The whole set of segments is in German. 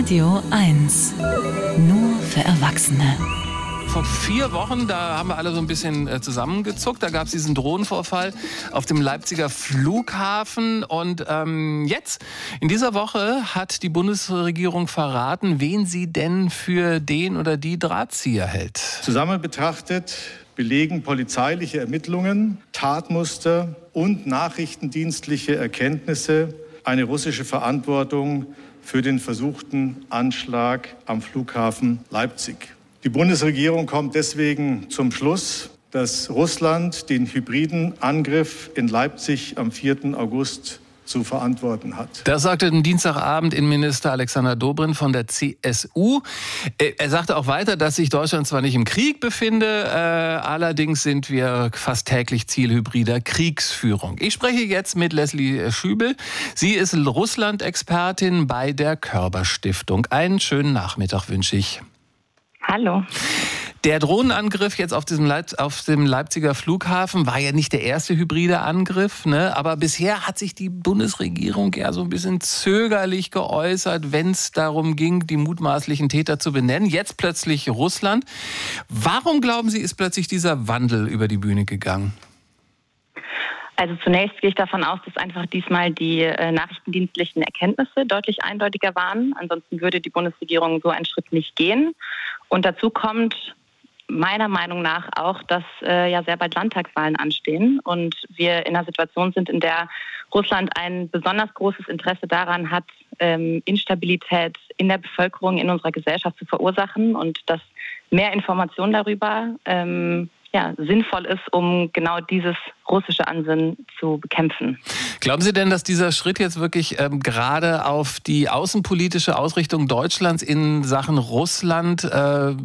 Radio 1. Nur für Erwachsene. Vor 4 Wochen, da haben wir alle so ein bisschen zusammengezuckt. Da gab es diesen Drohnenvorfall auf dem Leipziger Flughafen. Und jetzt, in dieser Woche, hat die Bundesregierung verraten, wen sie denn für den oder die Drahtzieher hält. Zusammen betrachtet belegen polizeiliche Ermittlungen, Tatmuster und nachrichtendienstliche Erkenntnisse eine russische Verantwortung für den versuchten Anschlag am Flughafen Leipzig. Die Bundesregierung kommt deswegen zum Schluss, dass Russland den hybriden Angriff in Leipzig am 4. August zu verantworten hat. Das sagte am Dienstagabend Innenminister Alexander Dobrindt von der CSU. Er sagte auch weiter, dass sich Deutschland zwar nicht im Krieg befinde, allerdings sind wir fast täglich Ziel hybrider Kriegsführung. Ich spreche jetzt mit Leslie Schübel. Sie ist Russland-Expertin bei der Körber Stiftung. Einen schönen Nachmittag wünsche ich. Hallo. Der Drohnenangriff jetzt auf dem Leipziger Flughafen war ja nicht der erste hybride Angriff, ne? Aber bisher hat sich die Bundesregierung ja so ein bisschen zögerlich geäußert, wenn es darum ging, die mutmaßlichen Täter zu benennen. Jetzt plötzlich Russland. Warum glauben Sie, ist plötzlich dieser Wandel über die Bühne gegangen? Also zunächst gehe ich davon aus, dass einfach diesmal die nachrichtendienstlichen Erkenntnisse deutlich eindeutiger waren. Ansonsten würde die Bundesregierung so einen Schritt nicht gehen. Und dazu kommt meiner Meinung nach auch, dass ja sehr bald Landtagswahlen anstehen und wir in einer Situation sind, in der Russland ein besonders großes Interesse daran hat, Instabilität in der Bevölkerung, in unserer Gesellschaft zu verursachen und dass mehr Information darüber sinnvoll ist, um genau dieses russische Ansinnen zu bekämpfen. Glauben Sie denn, dass dieser Schritt jetzt wirklich gerade auf die außenpolitische Ausrichtung Deutschlands in Sachen Russland so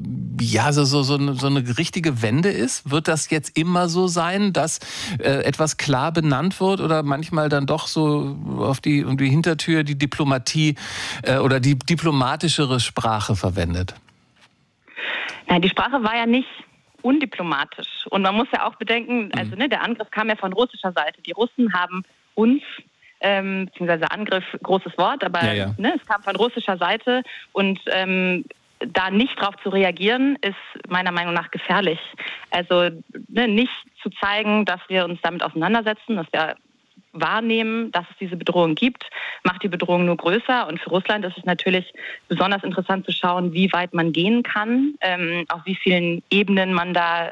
eine richtige Wende ist? Wird das jetzt immer so sein, dass etwas klar benannt wird oder manchmal dann doch so um die Hintertür die Diplomatie oder die diplomatischere Sprache verwendet? Nein, die Sprache war ja nicht undiplomatisch. Und man muss ja auch bedenken, also der Angriff kam ja von russischer Seite. Die Russen haben uns, beziehungsweise Angriff, großes Wort, aber es kam von russischer Seite und da nicht drauf zu reagieren, ist meiner Meinung nach gefährlich. Also nicht zu zeigen, dass wir uns damit auseinandersetzen, dass wir wahrnehmen, dass es diese Bedrohung gibt, macht die Bedrohung nur größer. Und für Russland ist es natürlich besonders interessant zu schauen, wie weit man gehen kann, auf wie vielen Ebenen man da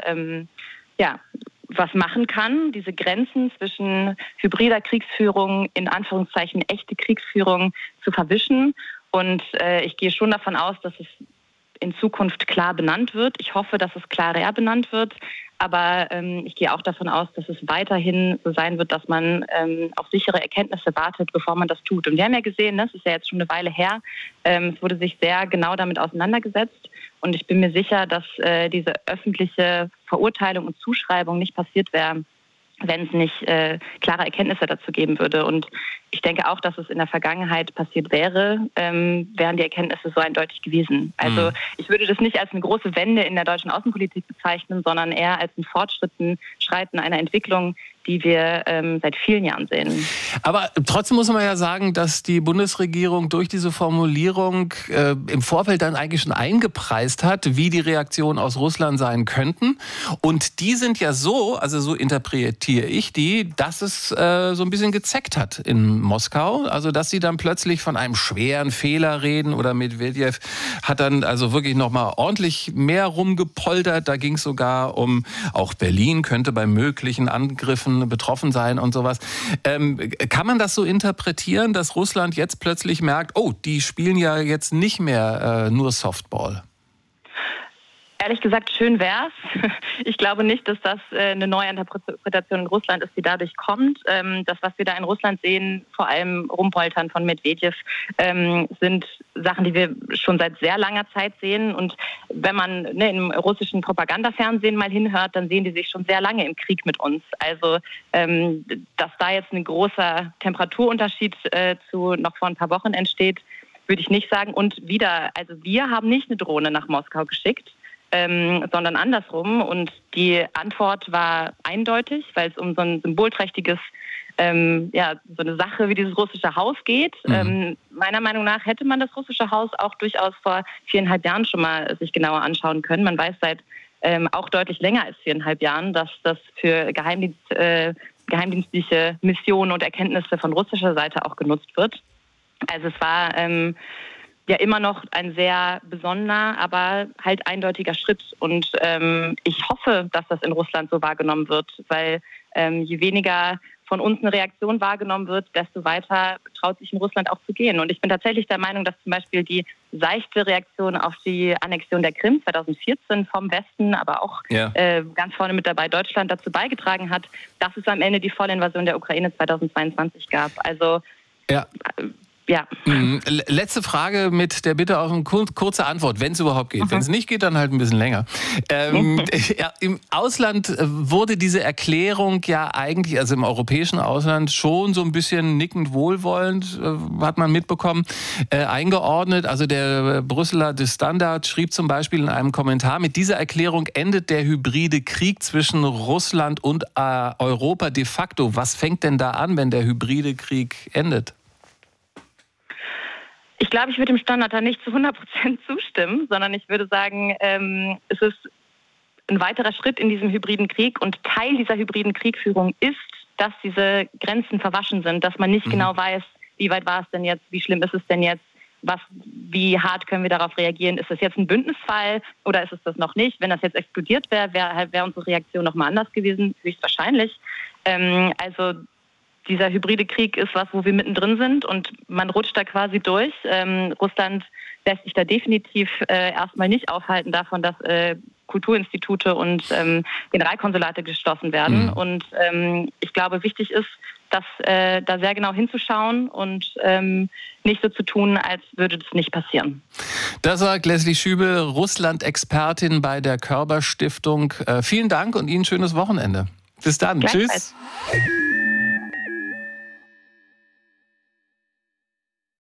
was machen kann. Diese Grenzen zwischen hybrider Kriegsführung, in Anführungszeichen echte Kriegsführung zu verwischen. Und ich gehe schon davon aus, dass es in Zukunft klar benannt wird. Ich hoffe, dass es klarer benannt wird. Aber ich gehe auch davon aus, dass es weiterhin so sein wird, dass man auf sichere Erkenntnisse wartet, bevor man das tut. Und wir haben ja gesehen, das ist ja jetzt schon eine Weile her, es wurde sich sehr genau damit auseinandergesetzt. Und ich bin mir sicher, dass diese öffentliche Verurteilung und Zuschreibung nicht passiert wäre, wenn es nicht klare Erkenntnisse dazu geben würde. Und ich denke auch, dass es in der Vergangenheit passiert wäre, wären die Erkenntnisse so eindeutig gewesen. Also ich würde das nicht als eine große Wende in der deutschen Außenpolitik bezeichnen, sondern eher als ein Fortschreiten einer Entwicklung, die wir seit vielen Jahren sehen. Aber trotzdem muss man ja sagen, dass die Bundesregierung durch diese Formulierung im Vorfeld dann eigentlich schon eingepreist hat, wie die Reaktionen aus Russland sein könnten. Und die sind ja so, also so interpretiere ich die, dass es so ein bisschen gezeckt hat in Moskau. Also dass sie dann plötzlich von einem schweren Fehler reden oder Medvedev hat dann also wirklich nochmal ordentlich mehr rumgepoltert. Da ging es sogar um, auch Berlin könnte bei möglichen Angriffen betroffen sein und sowas. Kann man das so interpretieren, dass Russland jetzt plötzlich merkt, oh, die spielen ja jetzt nicht mehr nur Softball? Ehrlich gesagt, schön wär's. Ich glaube nicht, dass das eine neue Interpretation in Russland ist, die dadurch kommt. Das, was wir da in Russland sehen, vor allem Rumpoltern von Medvedev, sind Sachen, die wir schon seit sehr langer Zeit sehen. Und wenn man im russischen Propagandafernsehen mal hinhört, dann sehen die sich schon sehr lange im Krieg mit uns. Also, dass da jetzt ein großer Temperaturunterschied zu noch vor ein paar Wochen entsteht, würde ich nicht sagen. Und wieder, also wir haben nicht eine Drohne nach Moskau geschickt, sondern andersrum. Und die Antwort war eindeutig, weil es um so ein symbolträchtiges so eine Sache wie dieses russische Haus geht. Meiner Meinung nach hätte man das russische Haus auch durchaus vor 4,5 Jahren schon mal sich genauer anschauen können. Man weiß seit auch deutlich länger als 4,5 Jahren, dass das für geheimdienstliche Missionen und Erkenntnisse von russischer Seite auch genutzt wird. Also es war immer noch ein sehr besonderer, aber halt eindeutiger Schritt. Und ich hoffe, dass das in Russland so wahrgenommen wird, weil je weniger von uns eine Reaktion wahrgenommen wird, desto weiter traut sich in Russland auch zu gehen. Und ich bin tatsächlich der Meinung, dass zum Beispiel die seichte Reaktion auf die Annexion der Krim 2014 vom Westen, aber auch ganz vorne mit dabei Deutschland dazu beigetragen hat, dass es am Ende die Vollinvasion der Ukraine 2022 gab. Also Letzte Frage mit der Bitte auf eine kurze Antwort, wenn es überhaupt geht. Wenn es nicht geht, dann halt ein bisschen länger. Im Ausland wurde diese Erklärung ja eigentlich, also im europäischen Ausland, schon so ein bisschen nickend wohlwollend, hat man mitbekommen, eingeordnet. Also der Brüsseler The Standard schrieb zum Beispiel in einem Kommentar, mit dieser Erklärung endet der hybride Krieg zwischen Russland und Europa de facto. Was fängt denn da an, wenn der hybride Krieg endet? Ich glaube, ich würde dem Standard da nicht zu 100% zustimmen, sondern ich würde sagen, es ist ein weiterer Schritt in diesem hybriden Krieg und Teil dieser hybriden Kriegführung ist, dass diese Grenzen verwaschen sind, dass man nicht genau weiß, wie weit war es denn jetzt, wie schlimm ist es denn jetzt, wie hart können wir darauf reagieren, ist das jetzt ein Bündnisfall oder ist es das noch nicht? Wenn das jetzt explodiert wäre, wäre unsere Reaktion nochmal anders gewesen, höchstwahrscheinlich. Also dieser hybride Krieg ist was, wo wir mittendrin sind und man rutscht da quasi durch. Russland lässt sich da definitiv erstmal nicht aufhalten davon, dass Kulturinstitute und Generalkonsulate geschlossen werden. Und ich glaube, wichtig ist, da sehr genau hinzuschauen und nicht so zu tun, als würde das nicht passieren. Das sagt Leslie Schübel, Russland-Expertin bei der Körber Stiftung. Vielen Dank und Ihnen ein schönes Wochenende. Bis dann. Tschüss.